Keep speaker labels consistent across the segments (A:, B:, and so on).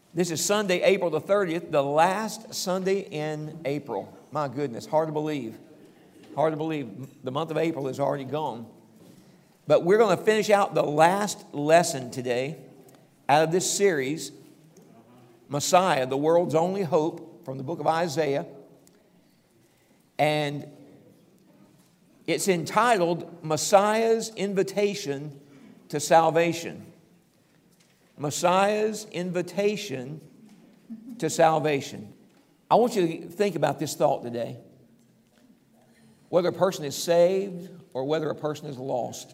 A: This is Sunday, April the 30th, the last Sunday in April. My goodness, hard to believe. Hard to believe. The month of April is already gone. But we're going to finish out the last lesson today out of this series, Messiah, the world's only hope, from the book of Isaiah. And it's entitled, Messiah's Invitation to Salvation. Messiah's Invitation to Salvation. I want you to think about this thought today. Whether a person is saved or whether a person is lost,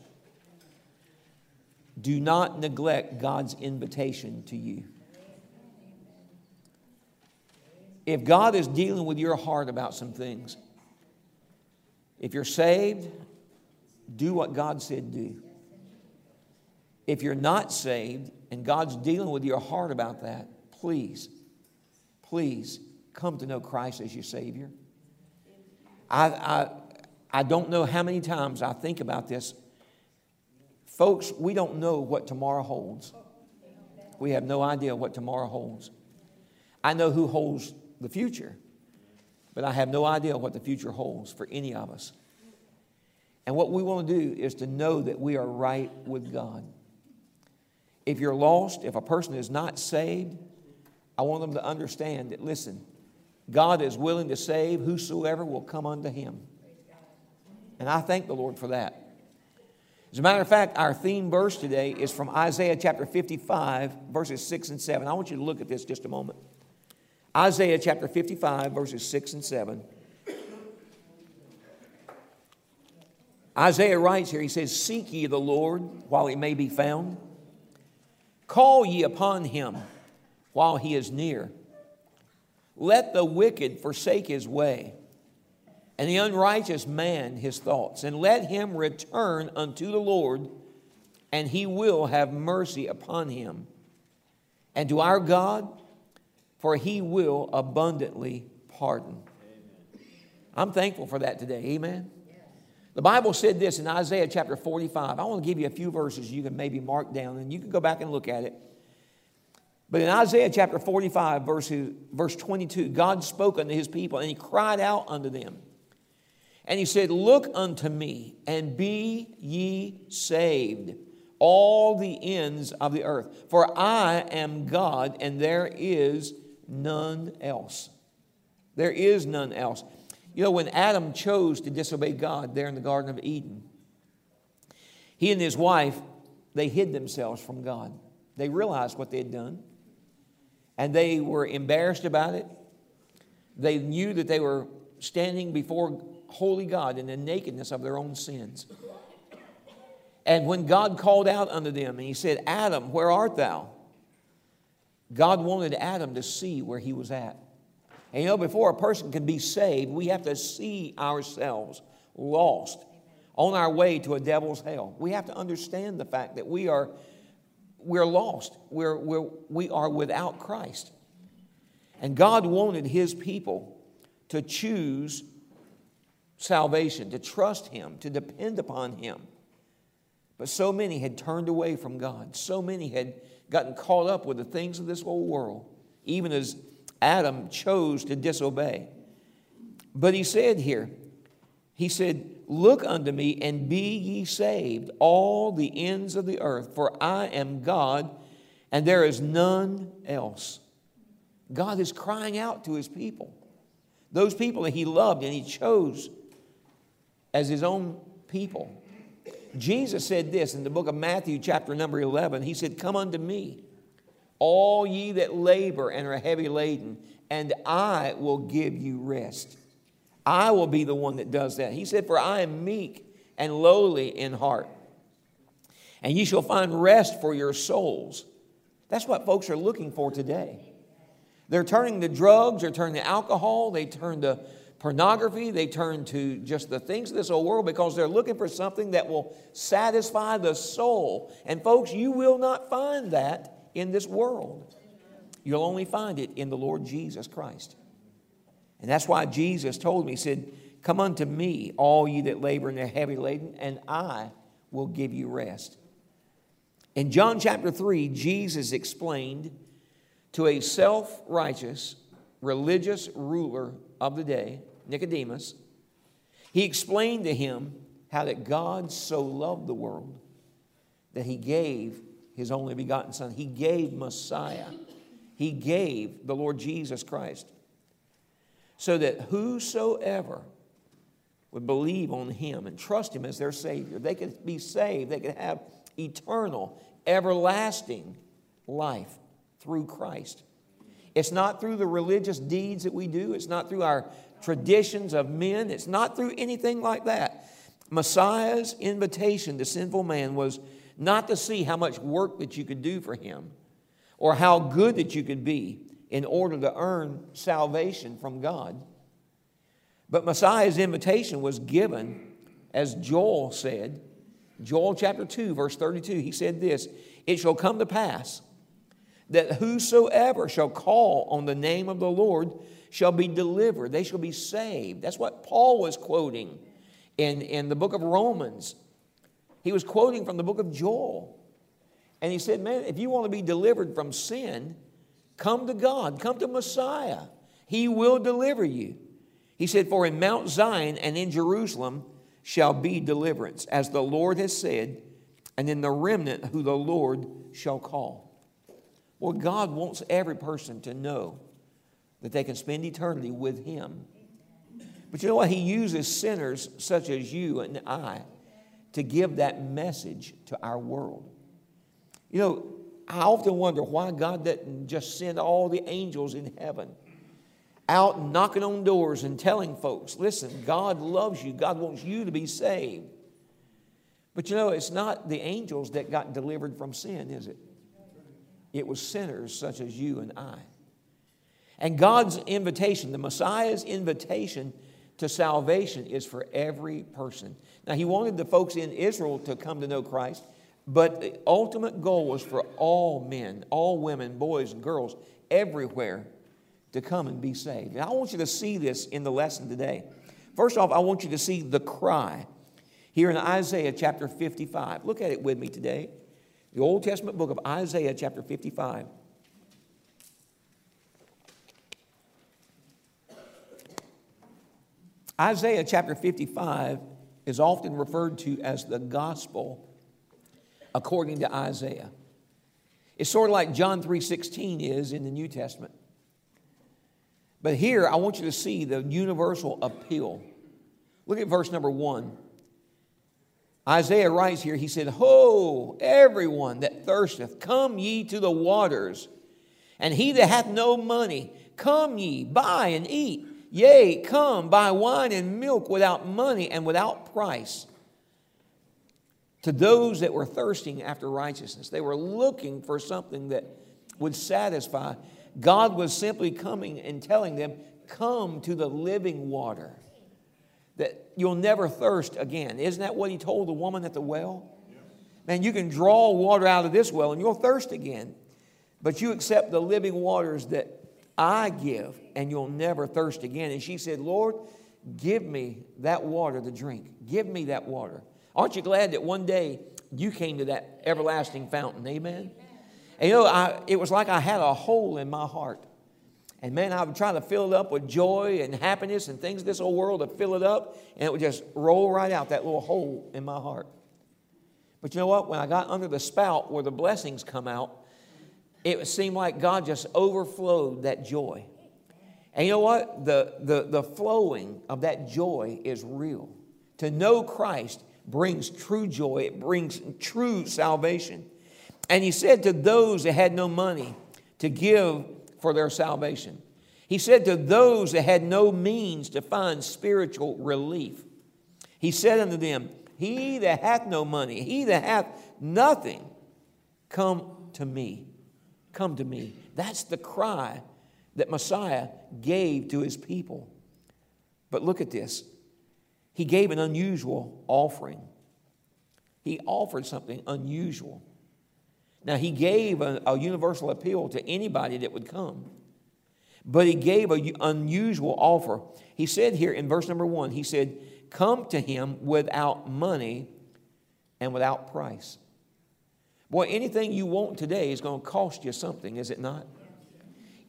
A: do not neglect God's invitation to you. If God is dealing with your heart about some things, if you're saved, do what God said do. If you're not saved and God's dealing with your heart about that, please come to know Christ as your Savior. I don't know how many times I think about this. Folks, we don't know what tomorrow holds. We have no idea what tomorrow holds. I know who holds the future, but I have no idea what the future holds for any of us. And what we want to do is to know that we are right with God. If you're lost, if a person is not saved, I want them to understand that, listen, God is willing to save whosoever will come unto Him. And I thank the Lord for that. As a matter of fact, our theme verse today is from Isaiah chapter 55, verses 6 and 7. I want you to look at this just a moment. Isaiah chapter 55, verses 6 and 7. Isaiah writes here, he says, "Seek ye the Lord while He may be found. Call ye upon Him while He is near. Let the wicked forsake his way, and the unrighteous man his thoughts. And let him return unto the Lord, and He will have mercy upon him. And to our God, for He will abundantly pardon." I'm thankful for that today. Amen. The Bible said this in Isaiah chapter 45. I want to give you a few verses you can maybe mark down, and you can go back and look at it. But in Isaiah chapter 45, verse 22, God spoke unto His people, and He cried out unto them. And He said, "Look unto me, and be ye saved, all the ends of the earth. For I am God, and there is none else." There is none else. You know, when Adam chose to disobey God there in the Garden of Eden, he and his wife, they hid themselves from God. They realized what they had done, and they were embarrassed about it. They knew that they were standing before holy God in the nakedness of their own sins. And when God called out unto them, and He said, "Adam, where art thou?" God wanted Adam to see where he was at. And you know, before a person can be saved, we have to see ourselves lost, on our way to a devil's hell. We have to understand the fact that we're lost. We are without Christ. And God wanted His people to choose salvation, to trust Him, to depend upon Him. But so many had turned away from God. So many had gotten caught up with the things of this old world, even as Adam chose to disobey. But He said here, He said, "Look unto me, and be ye saved, all the ends of the earth, for I am God, and there is none else." God is crying out to His people, those people that He loved and He chose as His own people. Jesus said this in the book of Matthew chapter number 11. He said, "Come unto me, all ye that labor and are heavy laden, and I will give you rest." I will be the one that does that. He said, "For I am meek and lowly in heart, and ye shall find rest for your souls." That's what folks are looking for today. They're turning to drugs, they're turning to alcohol, they turn to pornography, they turn to just the things of this old world because they're looking for something that will satisfy the soul. And folks, you will not find that in this world. You'll only find it in the Lord Jesus Christ. And that's why Jesus told me, He said, "Come unto me, all ye that labor and are heavy laden, and I will give you rest." In John chapter 3, Jesus explained to a self-righteous religious ruler of the day, Nicodemus. He explained to him how that God so loved the world that he gave his only begotten Son. He gave Messiah. He gave the Lord Jesus Christ, so that whosoever would believe on him and trust him as their Savior, they could be saved. They could have eternal, everlasting life through Christ. It's not through the religious deeds that we do. It's not through our traditions of men. It's not through anything like that. Messiah's invitation to sinful man was not to see how much work that you could do for him or how good that you could be in order to earn salvation from God. But Messiah's invitation was given, as Joel said, Joel chapter 2, verse 32, he said this, "It shall come to pass that whosoever shall call on the name of the Lord shall be delivered." They shall be saved. That's what Paul was quoting in the book of Romans. He was quoting from the book of Joel. And he said, man, if you want to be delivered from sin, come to God, come to Messiah. He will deliver you. He said, "For in Mount Zion and in Jerusalem shall be deliverance, as the Lord has said, and in the remnant who the Lord shall call." Well, God wants every person to know that they can spend eternity with him. But you know what? He uses sinners such as you and I to give that message to our world. You know, I often wonder why God doesn't just send all the angels in heaven out knocking on doors and telling folks, listen, God loves you. God wants you to be saved. But you know, it's not the angels that got delivered from sin, is it? It was sinners such as you and I. And God's invitation, the Messiah's invitation to salvation, is for every person. Now, he wanted the folks in Israel to come to know Christ, but the ultimate goal was for all men, all women, boys and girls, everywhere to come and be saved. And I want you to see this in the lesson today. First off, I want you to see the cry here in Isaiah chapter 55. Look at it with me today. The Old Testament book of Isaiah chapter 55. Isaiah chapter 55 is often referred to as the gospel according to Isaiah. It's sort of like John 3:16 is in the New Testament. But here, I want you to see the universal appeal. Look at verse number 1. Isaiah writes here, he said, "Ho, everyone that thirsteth, come ye to the waters. And he that hath no money, come ye, buy and eat. Yea, come, buy wine and milk without money and without price." To those that were thirsting after righteousness, they were looking for something that would satisfy. God was simply coming and telling them, come to the living water, that you'll never thirst again. Isn't that what he told the woman at the well? Man, you can draw water out of this well and you'll thirst again. But you accept the living waters that I give and you'll never thirst again. And she said, "Lord, give me that water to drink. Give me that water." Aren't you glad that one day you came to that everlasting fountain? Amen? And you know, it was like I had a hole in my heart. And man, I would try to fill it up with joy and happiness and things of this old world, to fill it up, and it would just roll right out, that little hole in my heart. But you know what? When I got under the spout where the blessings come out, it seemed like God just overflowed that joy. And you know what? The flowing of that joy is real. To know Christ brings true joy. It brings true salvation. And he said to those that had no money to give for their salvation. He said to those that had no means to find spiritual relief. He said unto them, "He that hath no money, he that hath nothing, come to me. Come to me." That's the cry that Messiah gave to his people. But look at this. He gave an unusual offering. He offered something unusual. Now, he gave a universal appeal to anybody that would come. But he gave an unusual offer. He said here in verse number 1, he said, "Come to him without money and without price." Boy, anything you want today is going to cost you something, is it not?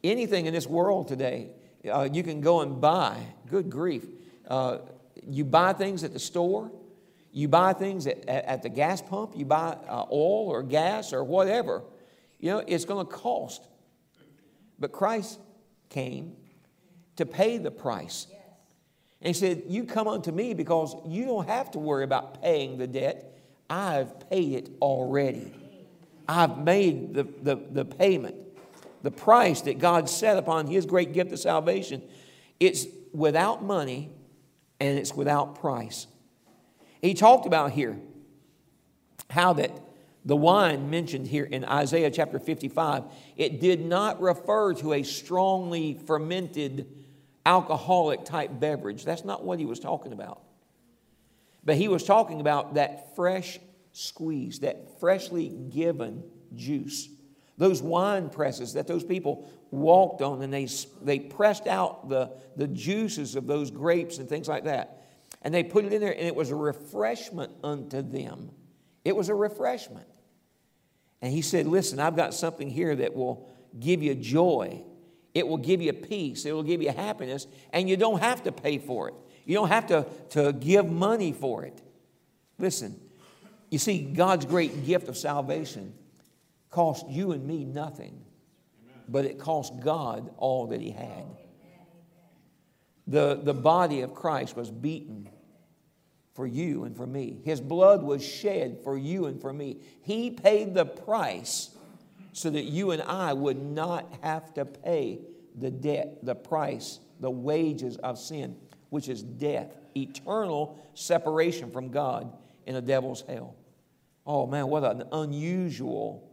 A: anything in this world today, you can go and buy. Good grief. You buy things at the store. You buy things at the gas pump. You buy oil or gas or whatever. You know, it's going to cost. But Christ came to pay the price. And he said, you come unto me because you don't have to worry about paying the debt. I've paid it already. I've made the payment. The price that God set upon His great gift of salvation. It's without money and it's without price. He talked about here how that the wine mentioned here in Isaiah chapter 55, it did not refer to a strongly fermented alcoholic type beverage. That's not what he was talking about. But he was talking about that fresh squeeze, that freshly given juice. Those wine presses that those people walked on, and they pressed out the juices of those grapes and things like that. And they put it in there, and it was a refreshment unto them. It was a refreshment. And he said, listen, I've got something here that will give you joy. It will give you peace. It will give you happiness. And you don't have to pay for it. You don't have to give money for it. Listen, you see, God's great gift of salvation cost you and me nothing. But it cost God all that He had. The body of Christ was beaten for you and for me. His blood was shed for you and for me. He paid the price so that you and I would not have to pay the debt, the price, the wages of sin, which is death, eternal separation from God in a devil's hell. Oh man, what an unusual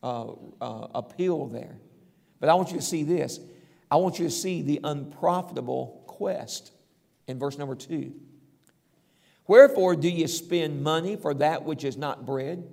A: appeal there. But I want you to see this. I want you to see the unprofitable quest in verse number 2. Wherefore do you spend money for that which is not bread?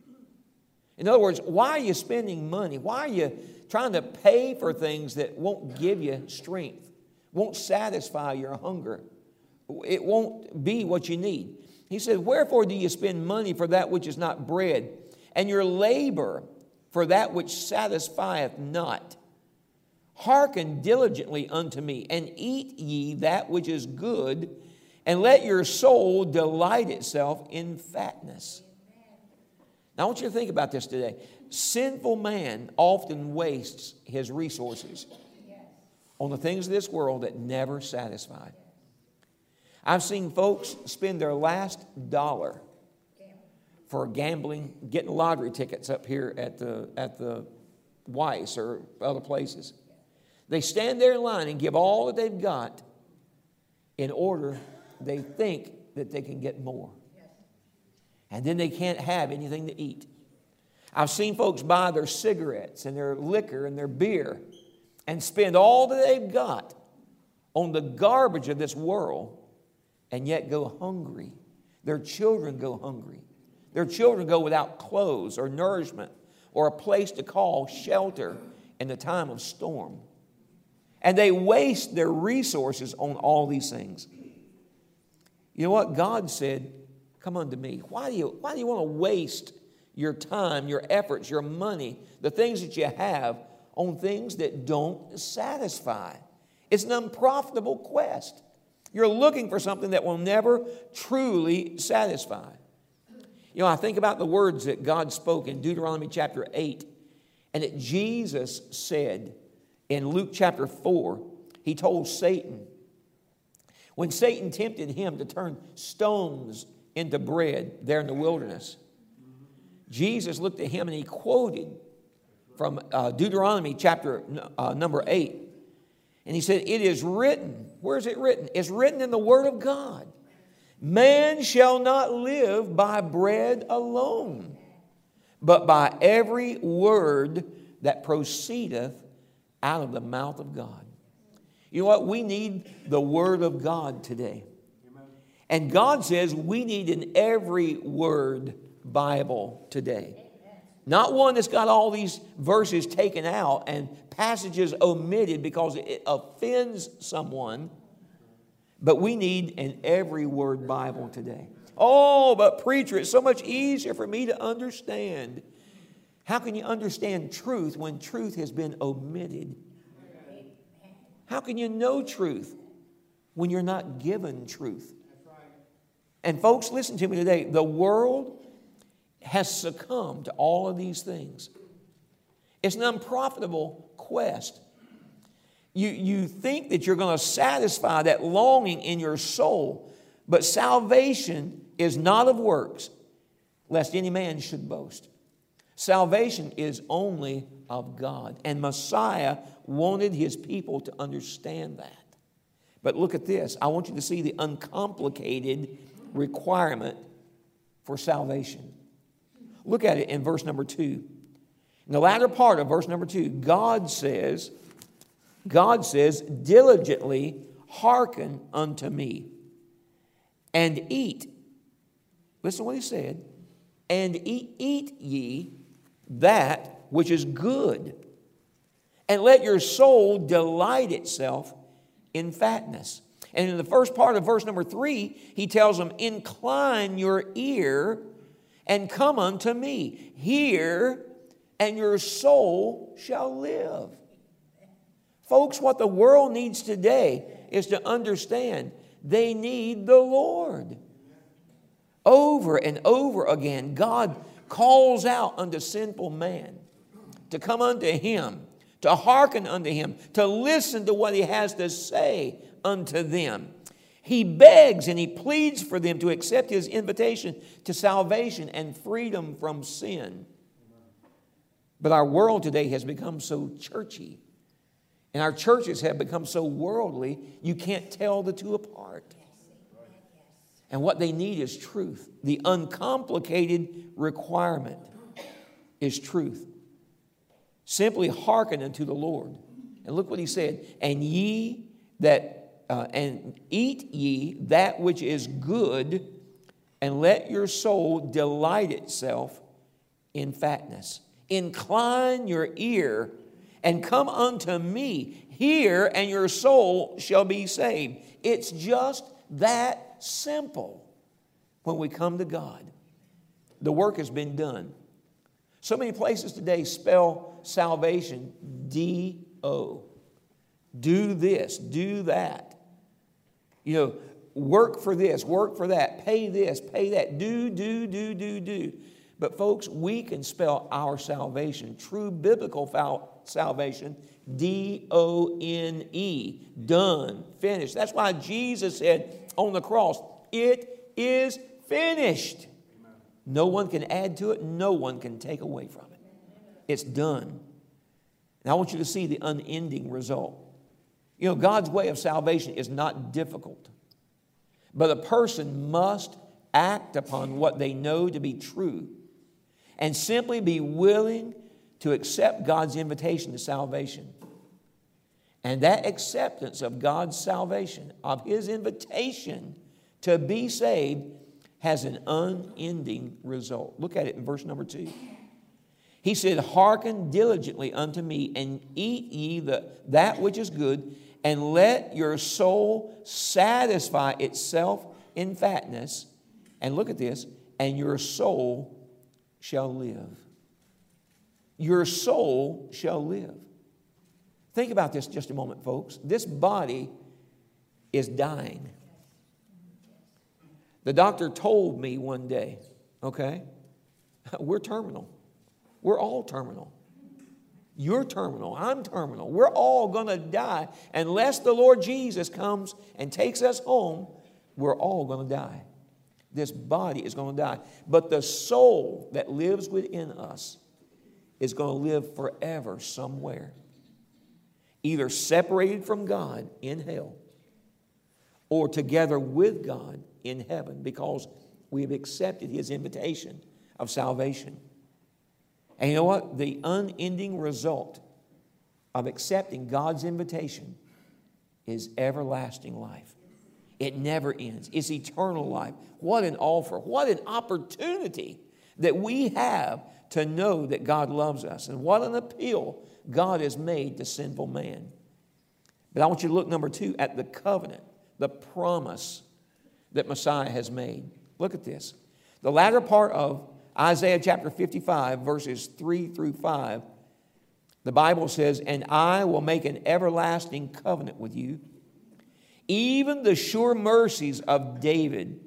A: In other words, why are you spending money? Why are you trying to pay for things that won't give you strength, won't satisfy your hunger? It won't be what you need. He said, wherefore do you spend money for that which is not bread, and your labor for that which satisfieth not? Hearken diligently unto me, and eat ye that which is good, and let your soul delight itself in fatness. Now I want you to think about this today. Sinful man often wastes his resources on the things of this world that never satisfy. I've seen folks spend their last dollar for gambling, getting lottery tickets up here at the Weiss or other places. They stand there in line and give all that they've got in order they think that they can get more. And then they can't have anything to eat. I've seen folks buy their cigarettes and their liquor and their beer and spend all that they've got on the garbage of this world and yet go hungry. Their children go hungry. Their children go without clothes or nourishment or a place to call shelter in the time of storm. And they waste their resources on all these things. You know what? God said, come unto me. Why do you want to waste your time, your efforts, your money, the things that you have on things that don't satisfy? It's an unprofitable quest. You're looking for something that will never truly satisfy. You know, I think about the words that God spoke in Deuteronomy chapter 8 and that Jesus said in Luke chapter 4. He told Satan, when Satan tempted him to turn stones into bread there in the wilderness, Jesus looked at him and he quoted from Deuteronomy chapter number 8. And he said, it is written. Where is it written? It's written in the Word of God. Man shall not live by bread alone, but by every word that proceedeth out of the mouth of God. You know what? We need the Word of God today. And God says we need an every word Bible today. Not one that's got all these verses taken out and passages omitted because it offends someone. But we need an every word Bible today. Oh, but preacher, it's so much easier for me to understand. How can you understand truth when truth has been omitted? How can you know truth when you're not given truth? And folks, listen to me today. The world has succumbed to all of these things. It's an unprofitable quest. You think that you're going to satisfy that longing in your soul, but salvation is not of works, lest any man should boast. Salvation is only of God, and Messiah wanted his people to understand that. But look at this. I want you to see the uncomplicated requirement for salvation. Look at it in verse number 2. In the latter part of verse number 2, God says, diligently hearken unto me and eat. Listen to what he said. And eat ye that which is good, and let your soul delight itself in fatness. And in the first part of verse number 3, he tells them, incline your ear and come unto me. Hear, and your soul shall live. Folks, what the world needs today is to understand they need the Lord. Over and over again, God calls out unto sinful man to come unto him, to hearken unto him, to listen to what he has to say unto them. He begs and he pleads for them to accept his invitation to salvation and freedom from sin. But our world today has become so churchy, and our churches have become so worldly, you can't tell the two apart. And what they need is truth. The uncomplicated requirement is truth. Simply hearken unto the Lord. And look what he said. And eat ye that which is good, and let your soul delight itself in fatness. Incline your ear and come unto me. Hear, and your soul shall be saved. It's just that simple when we come to God. The work has been done. So many places today spell salvation D-O. Do this, do that. You know, work for this, work for that, pay this, pay that, do. But folks, we can spell our salvation, true biblical salvation, D-O-N-E, done, finished. That's why Jesus said on the cross, it is finished. No one can add to it. No one can take away from it. It's done. And I want you to see the unending result. You know, God's way of salvation is not difficult. But a person must act upon what they know to be true and simply be willing to accept God's invitation to salvation. And that acceptance of God's salvation, of his invitation to be saved, has an unending result. Look at it in verse number 2. He said, hearken diligently unto me, and eat ye that which is good, and let your soul satisfy itself in fatness. And look at this, and your soul shall live. Your soul shall live. Think about this just a moment, folks. This body is dying. The doctor told me one day, okay, we're terminal. We're all terminal. You're terminal. I'm terminal. We're all going to die. Unless the Lord Jesus comes and takes us home, we're all going to die. This body is going to die. But the soul that lives within us is going to live forever somewhere. Either separated from God in hell or together with God in heaven, because we have accepted his invitation of salvation. And you know what? The unending result of accepting God's invitation is everlasting life. It never ends. It's eternal life. What an offer. What an opportunity that we have to know that God loves us. And what an appeal God has made to sinful man. But I want you to look, number 2, at the covenant, the promise that Messiah has made. Look at this. The latter part of Isaiah chapter 55, verses 3 through 5, The Bible says, and I will make an everlasting covenant with you, even the sure mercies of David.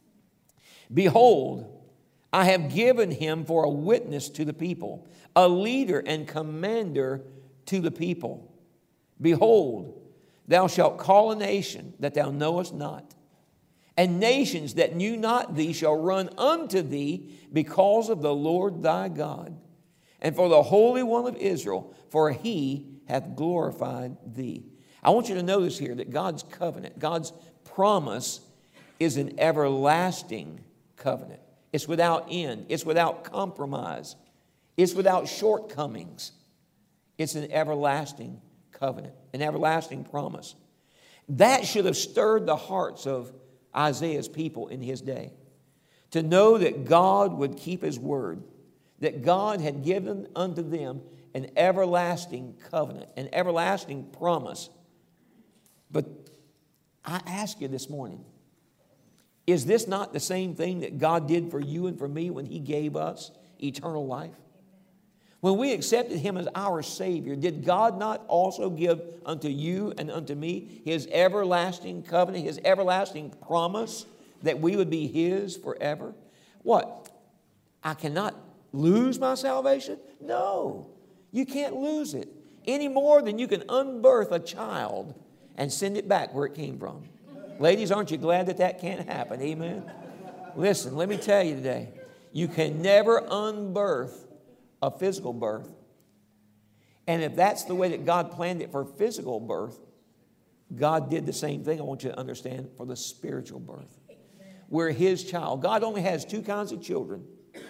A: Behold, I have given him for a witness to the people, a leader and commander to the people. Behold, thou shalt call a nation that thou knowest not, and nations that knew not thee shall run unto thee because of the Lord thy God, and for the Holy One of Israel, for he hath glorified thee. I want you to notice here that God's covenant, God's promise, is an everlasting covenant. It's without end. It's without compromise. It's without shortcomings. It's an everlasting covenant, an everlasting promise. That should have stirred the hearts of Isaiah's people in his day, to know that God would keep his word, that God had given unto them an everlasting covenant, an everlasting promise. But I ask you this morning, is this not the same thing that God did for you and for me when he gave us eternal life? When we accepted him as our Savior, did God not also give unto you and unto me his everlasting covenant, his everlasting promise that we would be his forever? What? I cannot lose my salvation? No, you can't lose it any more than you can unbirth a child and send it back where it came from. Ladies, aren't you glad that that can't happen? Amen? Listen, let me tell you today, you can never unbirth a physical birth. And if that's the way that God planned it for physical birth, God did the same thing, I want you to understand, for the spiritual birth. We're his child. God only has two kinds of children.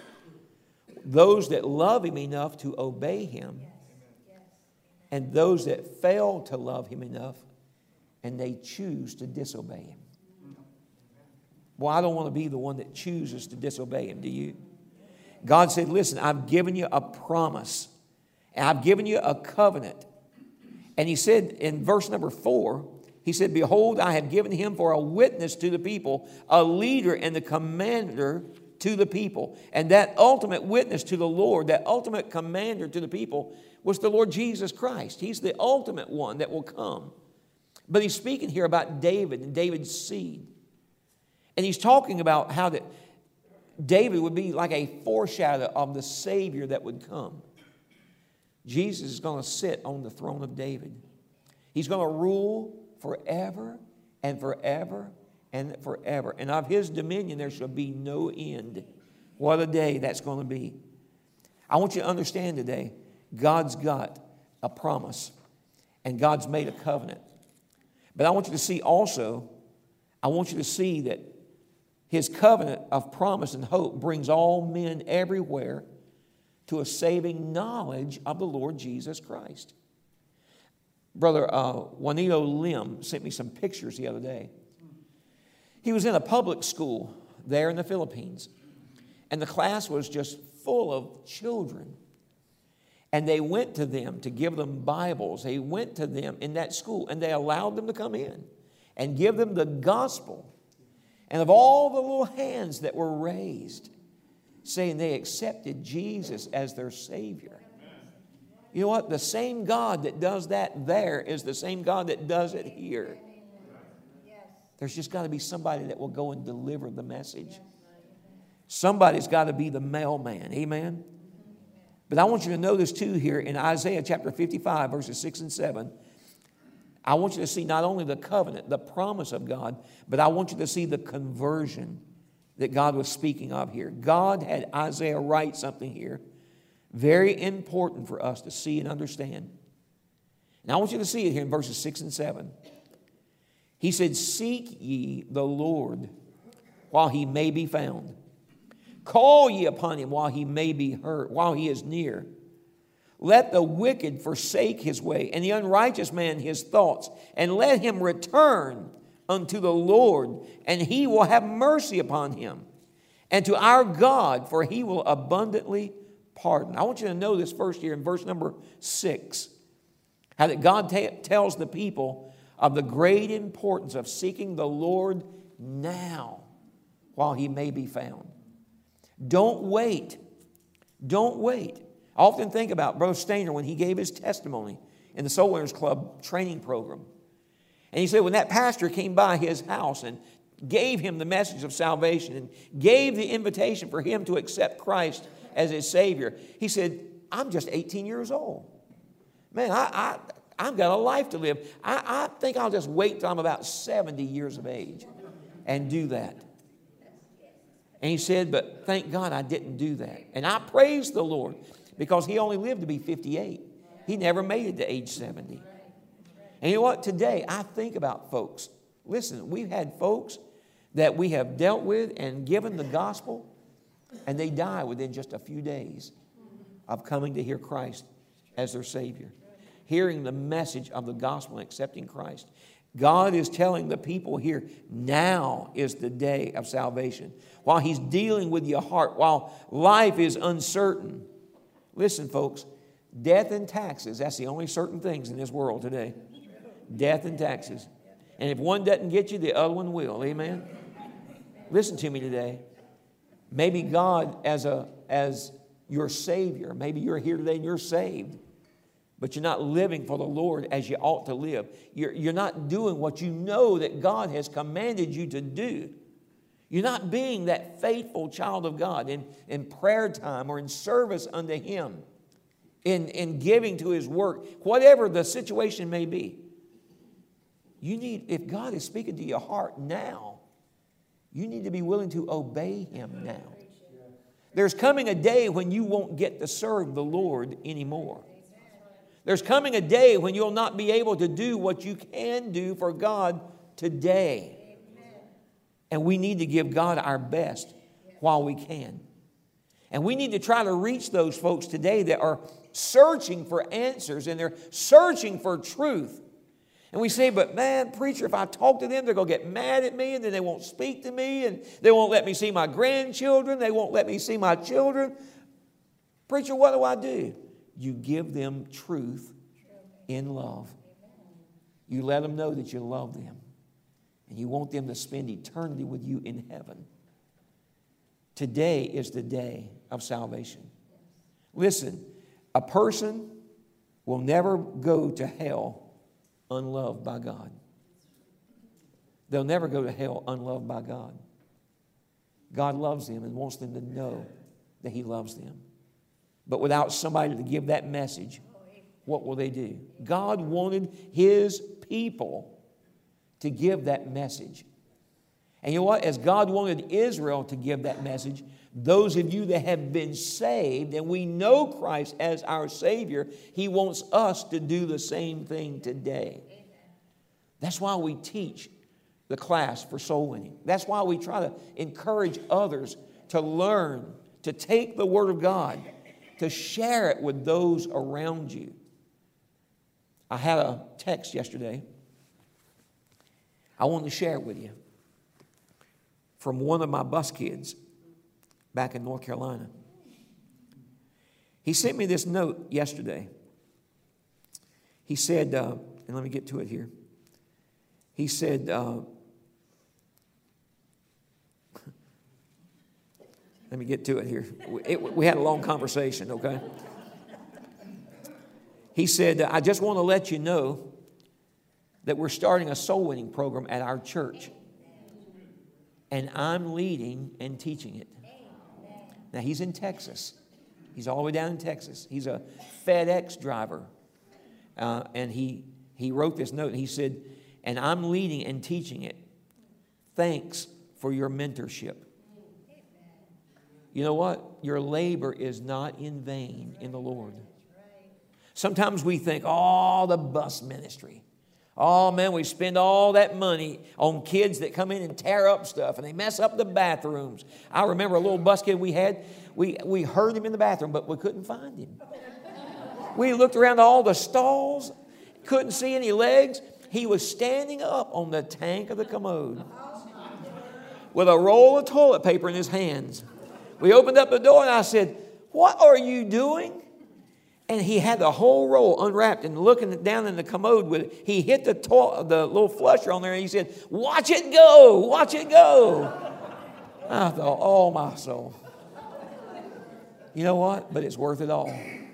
A: Those that love him enough to obey him, and those that fail to love him enough and they choose to disobey him. Well, I don't want to be the one that chooses to disobey him, do you? God said, listen, I've given you a promise, and I've given you a covenant. And he said in verse number 4, he said, behold, I have given him for a witness to the people, a leader and the commander to the people. And that ultimate witness to the Lord, that ultimate commander to the people, was the Lord Jesus Christ. He's the ultimate one that will come. But he's speaking here about David and David's seed. And he's talking about how that David would be like a foreshadow of the Savior that would come. Jesus is going to sit on the throne of David. He's going to rule forever and forever and forever. And of his dominion there shall be no end. What a day that's going to be. I want you to understand today, God's got a promise and God's made a covenant. But I want you to see also, I want you to see that his covenant of promise and hope brings all men everywhere to a saving knowledge of the Lord Jesus Christ. Brother Juanito Lim sent me some pictures the other day. He was in a public school there in the Philippines, and the class was just full of children. And they went to them to give them Bibles. They went to them in that school, and they allowed them to come in and give them the gospel. And of all the little hands that were raised, saying they accepted Jesus as their Savior. You know what? The same God that does that there is the same God that does it here. There's just got to be somebody that will go and deliver the message. Somebody's got to be the mailman. Amen? But I want you to notice too here in Isaiah chapter 55, verses 6 and 7, I want you to see not only the covenant, the promise of God, but I want you to see the conversion that God was speaking of here. God had Isaiah write something here very important for us to see and understand. And I want you to see it here in verses 6 and 7. He said, seek ye the Lord while he may be found. Call ye upon him while he may be heard, while he is near. Let the wicked forsake his way, and the unrighteous man his thoughts, and let him return unto the Lord, and he will have mercy upon him, and to our God, for he will abundantly pardon. I want you to know this first here in verse number 6, how that God tells the people of the great importance of seeking the Lord now while he may be found. Don't wait. Don't wait. I often think about Brother Stainer when he gave his testimony in the Soul Winners Club training program. And he said when that pastor came by his house and gave him the message of salvation and gave the invitation for him to accept Christ as his Savior, he said, I'm just 18 years old. Man, I've got a life to live. I think I'll just wait till I'm about 70 years of age and do that. And he said, but thank God I didn't do that. And I praise the Lord because he only lived to be 58. He never made it to age 70. And you know what? Today, I think about folks. Listen, we've had folks that we have dealt with and given the gospel, and they die within just a few days of coming to hear Christ as their Savior, hearing the message of the gospel and accepting Christ. God is telling the people here, now is the day of salvation. While He's dealing with your heart, while life is uncertain. Listen, folks, death and taxes, that's the only certain things in this world today. Death and taxes. And if one doesn't get you, the other one will. Amen? Listen to me today. Maybe God as your Savior, maybe you're here today and you're saved, but you're not living for the Lord as you ought to live. You're not doing what you know that God has commanded you to do. You're not being that faithful child of God in prayer time or in service unto Him, in giving to His work, whatever the situation may be. You need, if God is speaking to your heart now, you need to be willing to obey Him now. There's coming a day when you won't get to serve the Lord anymore. There's coming a day when you'll not be able to do what you can do for God today. And we need to give God our best while we can. And we need to try to reach those folks today that are searching for answers and they're searching for truth. And we say, but man, preacher, if I talk to them, they're going to get mad at me and then they won't speak to me and they won't let me see my grandchildren. They won't let me see my children. Preacher, what do? You give them truth in love. You let them know that you love them and you want them to spend eternity with you in heaven. Today is the day of salvation. Listen, a person will never go to hell unloved by God. They'll never go to hell unloved by God. God loves them and wants them to know that He loves them. But without somebody to give that message, what will they do? God wanted His people to give that message. And you know what? As God wanted Israel to give that message, those of you that have been saved and we know Christ as our Savior, He wants us to do the same thing today. Amen. That's why we teach the class for soul winning. That's why we try to encourage others to learn, to take the Word of God, to share it with those around you. I had a text yesterday. I wanted to share it with you from one of my bus kids back in North Carolina. He sent me this note yesterday. He said, and let me get to it here. He said, let me get to it here. We had a long conversation, okay? He said, I just want to let you know that we're starting a soul winning program at our church. And I'm leading and teaching it. Now, he's in Texas. He's all the way down in Texas. He's a FedEx driver. And he wrote this note. And he said, and I'm leading and teaching it. Thanks for your mentorship. You know what? Your labor is not in vain in the Lord. Sometimes we think, oh, the bus ministry. Oh, man, we spend all that money on kids that come in and tear up stuff, and they mess up the bathrooms. I remember a little bus kid we had. We heard him in the bathroom, but we couldn't find him. We looked around all the stalls, couldn't see any legs. He was standing up on the tank of the commode with a roll of toilet paper in his hands. We opened up the door, and I said, what are you doing? And he had the whole roll unwrapped and looking down in the commode with it. He hit the little flusher on there and he said, watch it go, watch it go. I thought, oh my soul. You know what? But it's worth it all.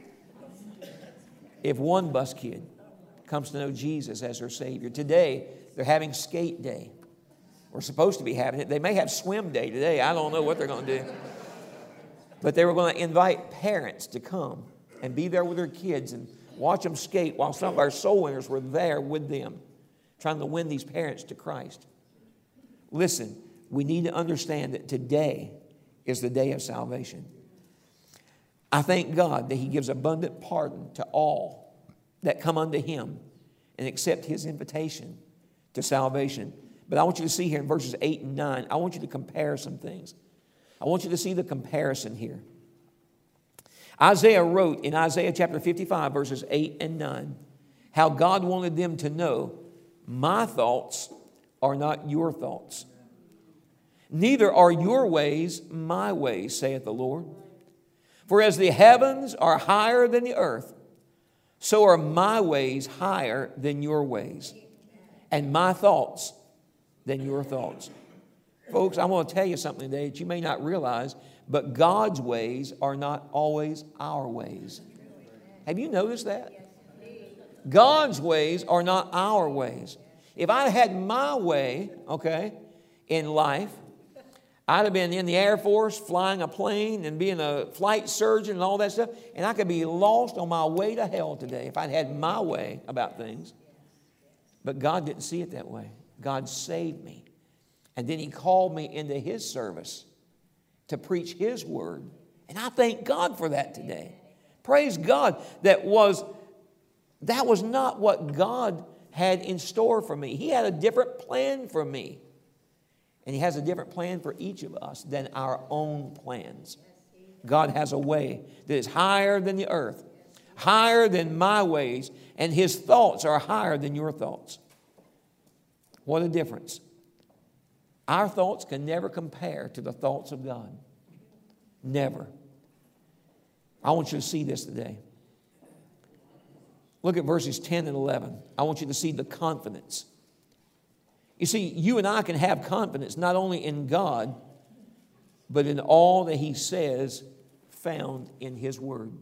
A: if one bus kid comes to know Jesus as their Savior. Today, they're having skate day. We're supposed to be having it. They may have swim day today. I don't know what they're going to do. But they were going to invite parents to come and be there with their kids and watch them skate while some of our soul winners were there with them, trying to win these parents to Christ. Listen, we need to understand that today is the day of salvation. I thank God that He gives abundant pardon to all that come unto Him and accept His invitation to salvation. But I want you to see here in verses 8 and 9, I want you to compare some things. I want you to see the comparison here. Isaiah wrote in Isaiah chapter 55, verses 8 and 9, how God wanted them to know, my thoughts are not your thoughts. Neither are your ways my ways, saith the Lord. For as the heavens are higher than the earth, so are my ways higher than your ways, and my thoughts than your thoughts. Folks, I want to tell you something today that you may not realize, but God's ways are not always our ways. Have you noticed that? God's ways are not our ways. If I had my way, okay, in life, I'd have been in the Air Force, flying a plane and being a flight surgeon and all that stuff, and I could be lost on my way to hell today if I'd had my way about things. But God didn't see it that way. God saved me. And then He called me into His service to preach His word. And I thank God for that today. Praise God. That was not what God had in store for me. He had a different plan for me. And He has a different plan for each of us than our own plans. God has a way that is higher than the earth, higher than my ways, and His thoughts are higher than your thoughts. What a difference. Our thoughts can never compare to the thoughts of God. Never. I want you to see this today. Look at verses 10 and 11. I want you to see the confidence. You see, you and I can have confidence not only in God, but in all that He says found in His Word.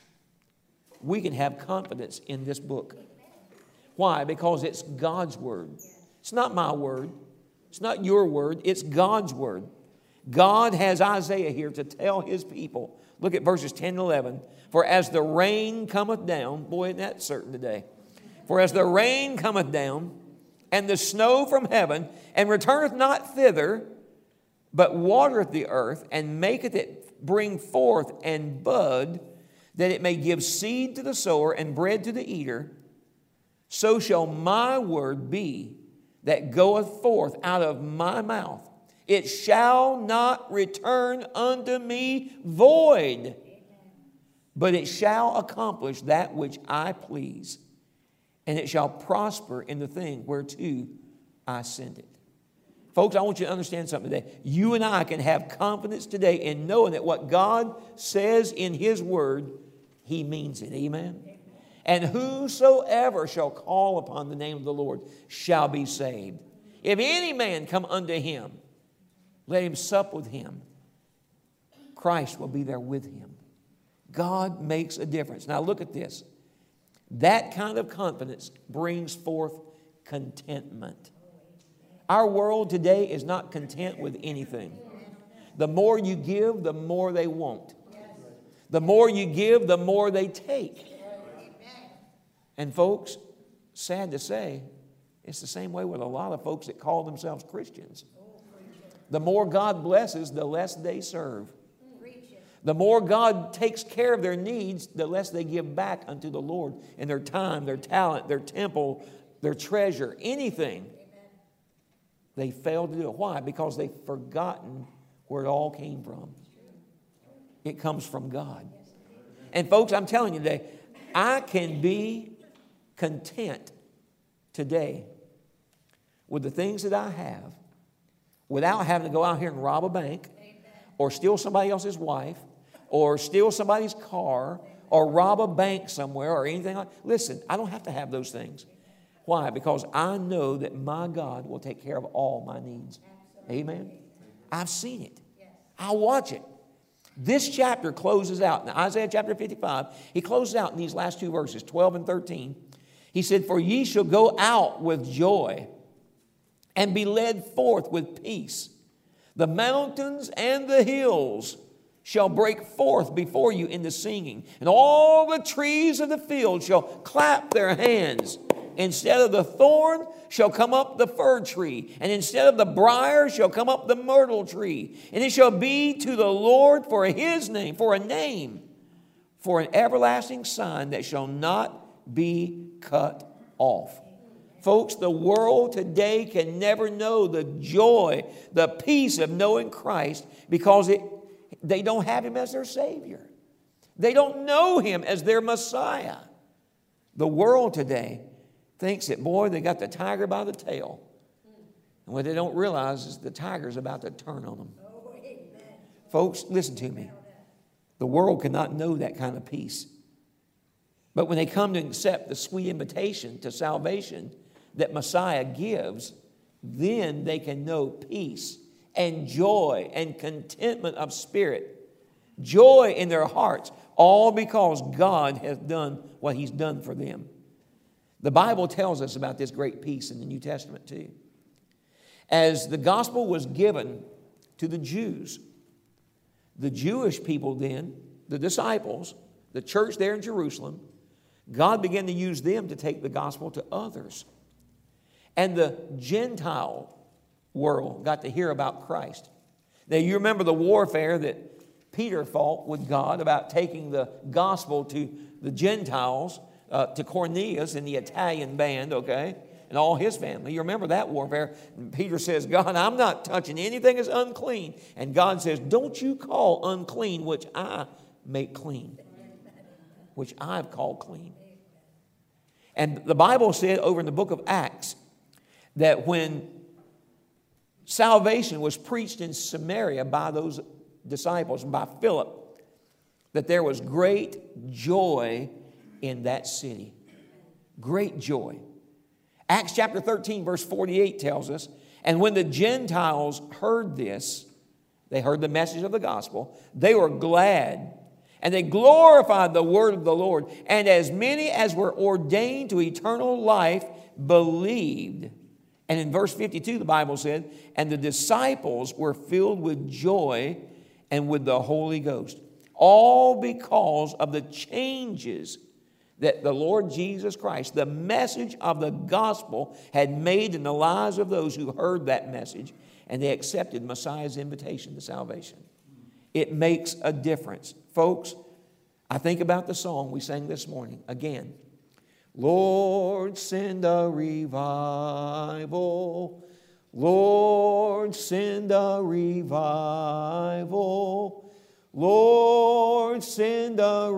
A: We can have confidence in this book. Why? Because it's God's Word. It's not my word. It's not your word. It's God's word. God has Isaiah here to tell His people. Look at verses 10 and 11. For as the rain cometh down, boy, isn't that certain today? For as the rain cometh down, and the snow from heaven, and returneth not thither, but watereth the earth, and maketh it bring forth and bud, that it may give seed to the sower and bread to the eater, so shall my word be that goeth forth out of my mouth. It shall not return unto me void, but it shall accomplish that which I please, and it shall prosper in the thing whereto I send it. Folks, I want you to understand something today. You and I can have confidence today in knowing that what God says in His Word, He means it. Amen? And whosoever shall call upon the name of the Lord shall be saved. If any man come unto Him, let him sup with Him. Christ will be there with him. God makes a difference. Now look at this. That kind of confidence brings forth contentment. Our world today is not content with anything. The more you give, the more they want. The more you give, the more they take. And folks, sad to say, it's the same way with a lot of folks that call themselves Christians. The more God blesses, the less they serve. The more God takes care of their needs, the less they give back unto the Lord in their time, their talent, their temple, their treasure, anything. They fail to do it. Why? Because they've forgotten where it all came from. It comes from God. And folks, I'm telling you today, I can be content today with the things that I have without having to go out here and rob a bank or steal somebody else's wife or steal somebody's car or rob a bank somewhere or anything like that. Listen, I don't have to have those things. Why? Because I know that my God will take care of all my needs. Amen? I've seen it. I watch it. This chapter closes out, in Isaiah chapter 55, he closes out in these last two verses, 12 and 13. He said, "For ye shall go out with joy and be led forth with peace. The mountains and the hills shall break forth before you into singing, and all the trees of the field shall clap their hands. Instead of the thorn shall come up the fir tree, and instead of the briar shall come up the myrtle tree. And it shall be to the Lord for his name, for a name, for an everlasting sign that shall not be cut off." Folks, the world today can never know the joy, the peace of knowing Christ because they don't have him as their Savior. They don't know him as their Messiah. The world today thinks that, boy, they got the tiger by the tail. And what they don't realize is the tiger's about to turn on them. Folks, listen to me. The world cannot know that kind of peace. But when they come to accept the sweet invitation to salvation that Messiah gives, then they can know peace and joy and contentment of spirit, joy in their hearts, all because God has done what he's done for them. The Bible tells us about this great peace in the New Testament too. As the gospel was given to the Jews, the Jewish people then, the disciples, the church there in Jerusalem, God began to use them to take the gospel to others. And the Gentile world got to hear about Christ. Now you remember the warfare that Peter fought with God about taking the gospel to the Gentiles, to Cornelius and the Italian band, okay, and all his family. You remember that warfare. And Peter says, "God, I'm not touching anything that's unclean." And God says, "Don't you call unclean which I make clean, which I've called clean." And the Bible said over in the book of Acts that when salvation was preached in Samaria by those disciples, by Philip, that there was great joy in that city. Great joy. Acts chapter 13 verse 48 tells us, "And when the Gentiles heard this," they heard the message of the gospel, "they were glad, and they glorified the word of the Lord. And as many as were ordained to eternal life believed." And in verse 52 the Bible said, "And the disciples were filled with joy and with the Holy Ghost." All because of the changes that the Lord Jesus Christ, the message of the gospel, had made in the lives of those who heard that message, and they accepted Messiah's invitation to salvation. It makes a difference. Folks, I think about the song we sang this morning again. "Lord, send a revival. Lord, send a revival. Lord, send a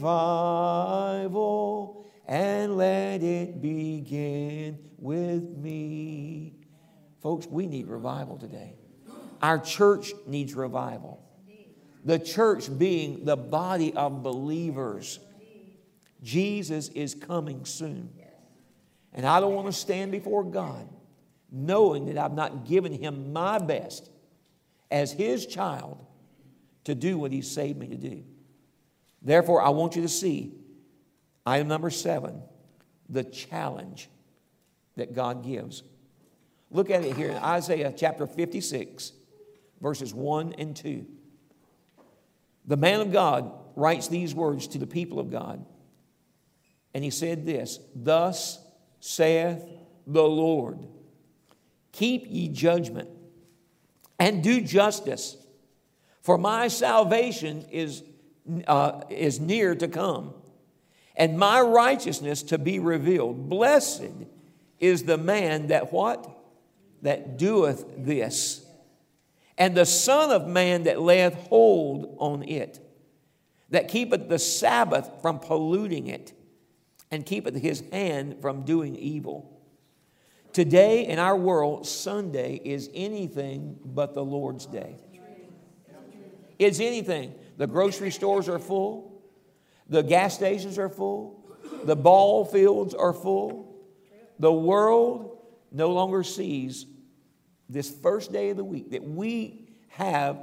A: revival, and let it begin with me." Folks, we need revival today. Our church needs revival. The church being the body of believers. Jesus is coming soon. And I don't want to stand before God knowing that I've not given him my best as his child to do what he saved me to do. Therefore, I want you to see item number 7, the challenge that God gives. Look at it here in Isaiah chapter 56, verses 1 and 2. The man of God writes these words to the people of God. And he said this, "Thus saith the Lord, keep ye judgment and do justice, for my salvation is near to come, and my righteousness to be revealed. Blessed is the man that" what? "That doeth this, and the Son of Man that layeth hold on it, that keepeth the Sabbath from polluting it, and keepeth his hand from doing evil." Today in our world, Sunday is anything but the Lord's day. It's anything. The grocery stores are full. The gas stations are full. The ball fields are full. The world no longer sees this first day of the week that we have to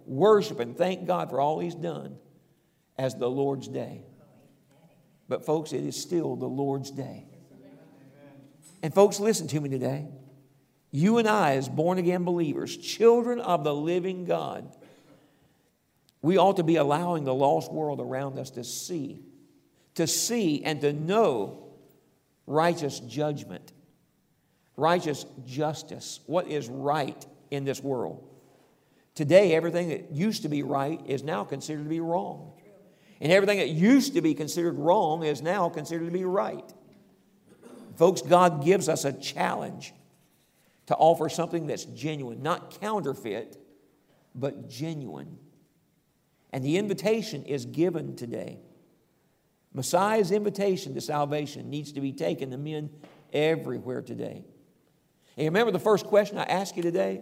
A: worship and thank God for all He's done as the Lord's Day. But folks, it is still the Lord's Day. And folks, listen to me today. You and I, as born-again believers, children of the living God, we ought to be allowing the lost world around us to see and to know righteous judgment, righteous justice, what is right in this world. Today, everything that used to be right is now considered to be wrong. And everything that used to be considered wrong is now considered to be right. Folks, God gives us a challenge to offer something that's genuine, not counterfeit, but genuine. And the invitation is given today. Messiah's invitation to salvation needs to be taken to men everywhere today. And remember the first question I asked you today?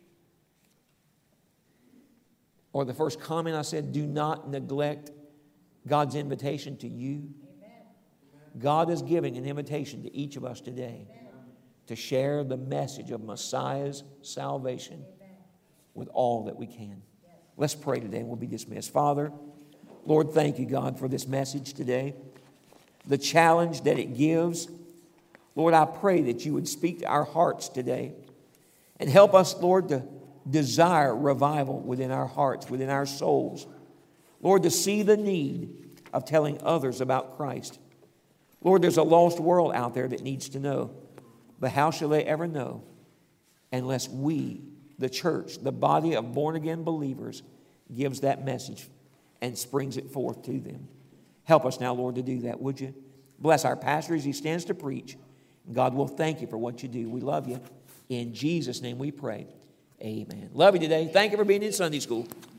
A: Or the first comment I said, do not neglect God's invitation to you. Amen. God is giving an invitation to each of us today. Amen. To share the message of Messiah's salvation. Amen. With all that we can. Yes. Let's pray today and we'll be dismissed. Father, Lord, thank you, God, for this message today. The challenge that it gives. Lord, I pray that you would speak to our hearts today and help us, Lord, to desire revival within our hearts, within our souls. Lord, to see the need of telling others about Christ. Lord, there's a lost world out there that needs to know. But how shall they ever know unless we, the church, the body of born-again believers, gives that message and springs it forth to them? Help us now, Lord, to do that, would you? Bless our pastor as he stands to preach. God will thank you for what you do. We love you. In Jesus' name we pray. Amen. Love you today. Thank you for being in Sunday school.